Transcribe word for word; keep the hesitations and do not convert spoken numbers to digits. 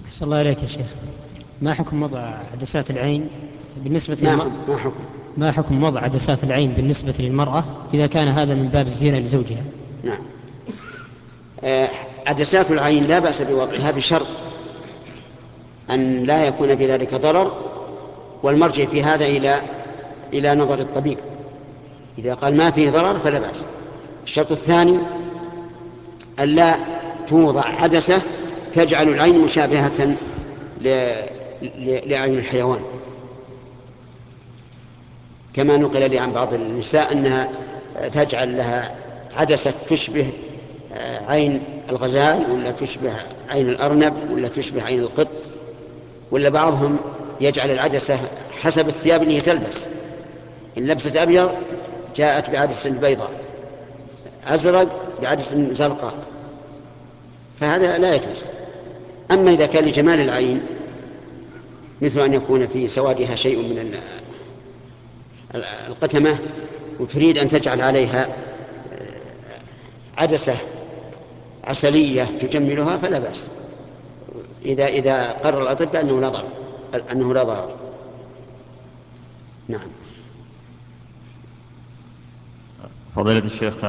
أحسن الله إليك يا شيخ. ما حكم وضع عدسات العين بالنسبة ما للمرأة؟ حكم ما حكم ما حكم وضع عدسات العين بالنسبة للمرأة إذا كان هذا من باب الزينة لزوجها؟ نعم. آه، عدسات العين لا بأس بوضعها بشرط أن لا يكون في ذلك ضرر، والمرجع في هذا إلى إلى نظر الطبيب. إذا قال ما فيه ضرر فلا بأس. الشرط الثاني أن لا توضع عدسة تجعل العين مشابهة ل- ل- لعين الحيوان، كما نقل لي عن بعض النساء أنها تجعل لها عدسة تشبه عين الغزال، ولا تشبه عين الأرنب، ولا تشبه عين القط، ولا بعضهم يجعل العدسة حسب الثياب اللي تلبس. إن لبست أبيض جاءت بعدسة بيضاء، أزرق بعدسة زرقاء، فهذا لا يجوز. أما إذا كان لجمال العين، مثل أن يكون في سوادها شيء من القتمة وتريد أن تجعل عليها عدسة عسلية تجملها، فلا بأس، إذا إذا قرر الأطباء أنه لا ضرر أنه لا ضرر. نعم. فضيلة الشيخ